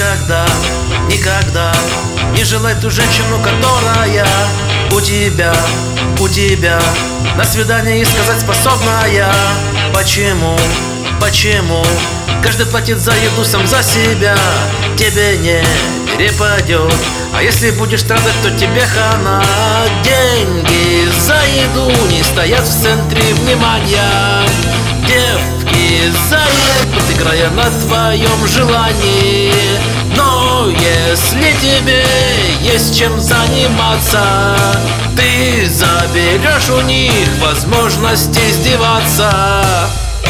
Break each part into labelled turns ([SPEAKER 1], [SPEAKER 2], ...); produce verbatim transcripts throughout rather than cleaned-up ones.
[SPEAKER 1] Никогда, никогда не желай ту женщину, которая у тебя, у тебя на свидание и сказать способная. Почему, почему каждый платит за еду сам за себя? Тебе не перепадет, а если будешь страдать, то тебе хана. Деньги за еду не стоят в центре внимания. Девки за еду, играя на твоем желании. Но если тебе есть чем заниматься, ты заберешь у них возможность издеваться.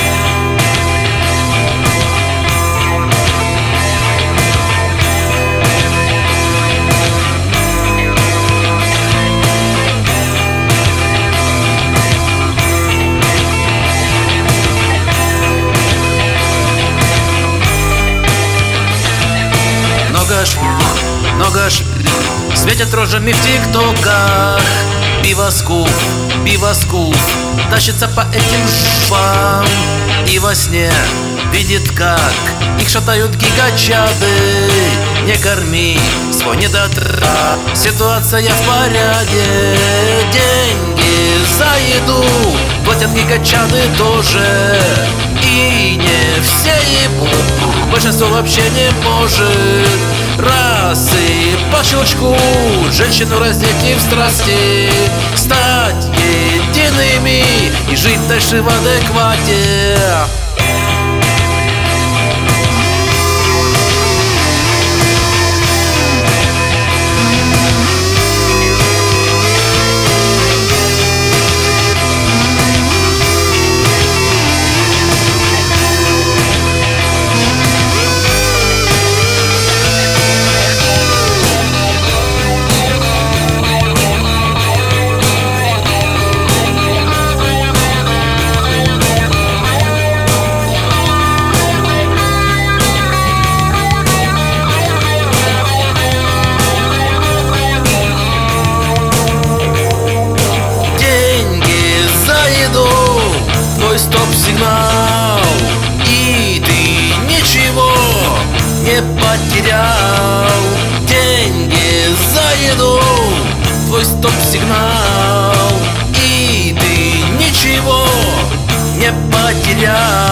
[SPEAKER 1] Много ж светят рожами в тиктоках. Пивоскуп, пивоскуп тащится по этим жвам и во сне видит, как их шатают гигачады. Не корми свой недотрах, ситуация в порядке. Деньги за еду платят гигачады тоже. И не все ебут, большинство вообще не может. Раз и по щелчку женщину раздеть и в страсти, стать едиными и жить дальше в адеквате. Стоп-сигнал, и ты ничего не потерял. Деньги за еду, твой стоп-сигнал, и ты ничего не потерял.